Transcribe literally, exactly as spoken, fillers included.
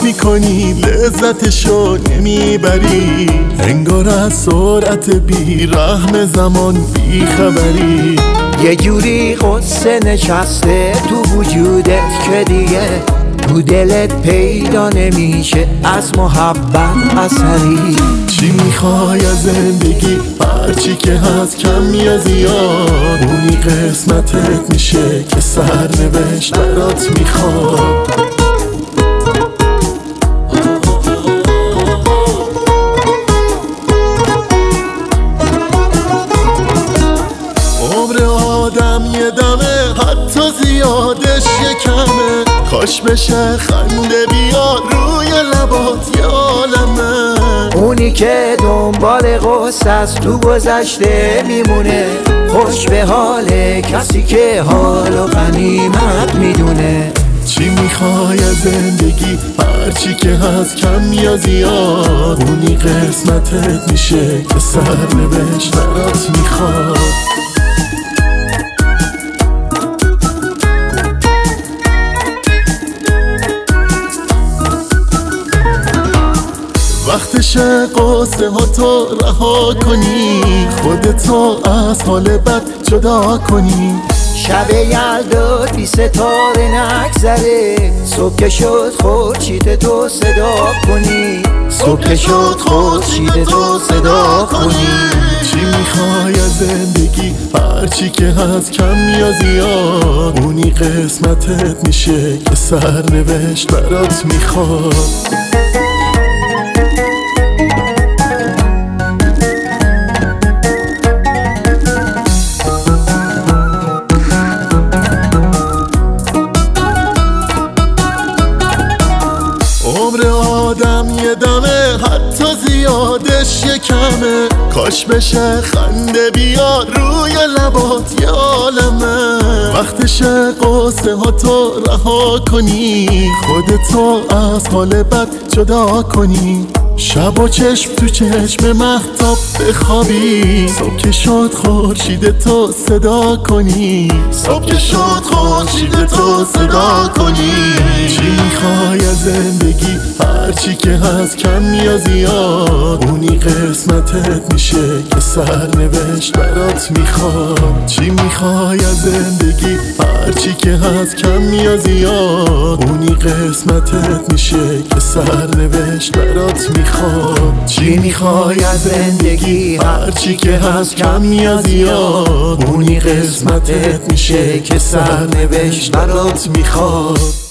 میکنی لذتشو نمیبری، انگار از سرعت بی رحم زمان بی خبری. یه جوری قصه نشسته تو وجودت که دیگه تو دلت پیدا نمیشه از محبت اثری. چی میخوای از زندگی؟ هرچی که هست کم یا زیاد، اونی قسمتت میشه که سرنوشت برات میخواد. عمر آدم یه دمه، حتی زیادش یه کمه، کاش بشه خنده بیاد روی لبات یه عالمه. اونی که دنبال قصه از تو گذشته میمونه، خوش به حال کسی که حالو غنیمت میدونه. چی میخوای از زندگی؟ هرچی که هست کم یا زیاد، اونی قسمتت میشه که سرنوشت برات میخواد. وقتشه قصه ها تو رها کنی، خودتو از حال بد جدا کنی. شب یلدا بی ستاره نگذره، صبح که شد خورشید تو صدا کنی. صبح که شد خورشید تو صدا کنی. چی میخوای از زندگی؟ هرچی که هست کم یا زیاد، اونی قسمتت میشه که سرنوشت برات میخواد. عمر آدم یه دمه، حتی زیادش یه کمه، کاش بشه خنده بیاد روی لبات یه عالمه. وقتشه قصه ها تو رها کنی، خودتو از حال بد جدا کنی. شب و چشم تو چشم مهتاب بخوابی، صبح که شد خورشید تو صدا کنی. صبح که شد خورشید تو صدا کنی. چی میخوای از زندگی؟ هرچی که هست کم یا زیاد، اونی قسمتت میشه که سرنوشت برات میخواد. چی میخوای از زندگی؟ هرچی که هست کم یا زیاد، اونی قسمتت میشه که سرنوشت برات میخواد. چی میخوای از زندگی؟ هرچی که هست کم یا زیاد، اونی قسمتت میشه که سرنوشت برات میخواد.